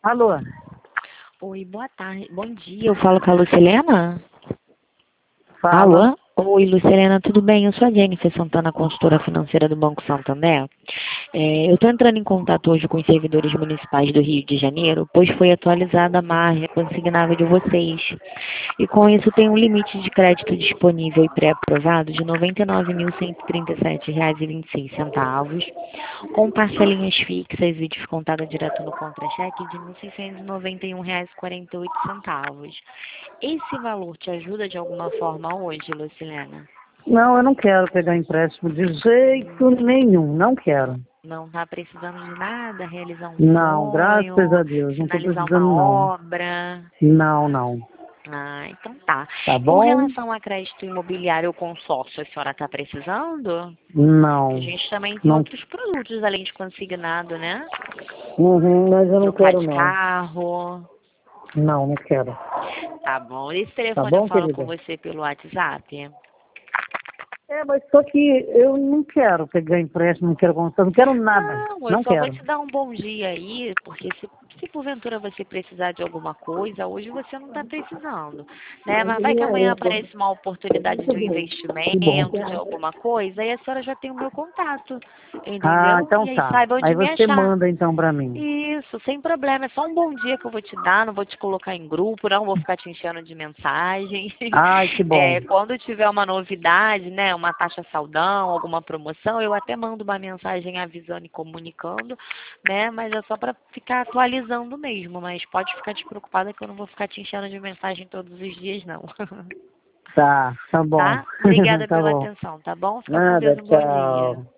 Alô? Oi, boa tarde. Bom dia, eu falo com a Lucilena? Fala. Alô? Oi, Lucilena, tudo bem? Eu sou a Jennifer Santana, consultora financeira do Banco Santander. Eu estou entrando em contato hoje com os servidores municipais do Rio de Janeiro, pois foi atualizada a margem consignável de vocês. E com isso tem um limite de crédito disponível e pré-aprovado de R$ 99.137,26, com parcelinhas fixas e descontada direto no contra-cheque de R$ 1.691,48. Esse valor te ajuda de alguma forma hoje, Lucilena? Não, eu não quero pegar empréstimo de jeito nenhum. Não quero. Não está precisando de nada, realizar um Não, graças sonho, a Deus. Não estou finalizar precisando, uma não. obra? Não, não. Ah, então tá. Tá Com bom? relação a crédito imobiliário ou consórcio, a senhora está precisando? Que a Não. gente também tem Não. outros produtos além de consignado, né? Uhum, mas eu não Trocar quero, de não. carro. Não, não quero. Tá bom. Esse Tá telefone eu bom, falo com querida? você pelo WhatsApp? Mas só que eu não quero pegar empréstimo, não quero constar, não quero nada. Não, eu Não só vou quero. te dar um bom dia aí, porque se porventura você precisar de alguma coisa, hoje você não está precisando, né? Mas vai que amanhã aparece uma oportunidade de um Que bom. investimento, de alguma coisa, aí a senhora já tem o meu contato, Ah, entendeu? então E aí tá. saiba onde Aí me você achar. manda então pra mim. Isso, sem problema. É só um bom dia que eu vou te dar, não vou te colocar em grupo, não vou ficar te enchendo de mensagem. Ai, que bom. Quando tiver uma novidade, né, uma taxa saldão, alguma promoção, eu até mando uma mensagem avisando e comunicando, né, mas é só para ficar atualizando mesmo. Mas pode ficar despreocupada que eu não vou ficar te enchendo de mensagem todos os dias, não. Tá bom. Tá? Obrigada Tá pela bom. atenção, tá bom? Fica com Nada, Deus, um bom dia. tchau.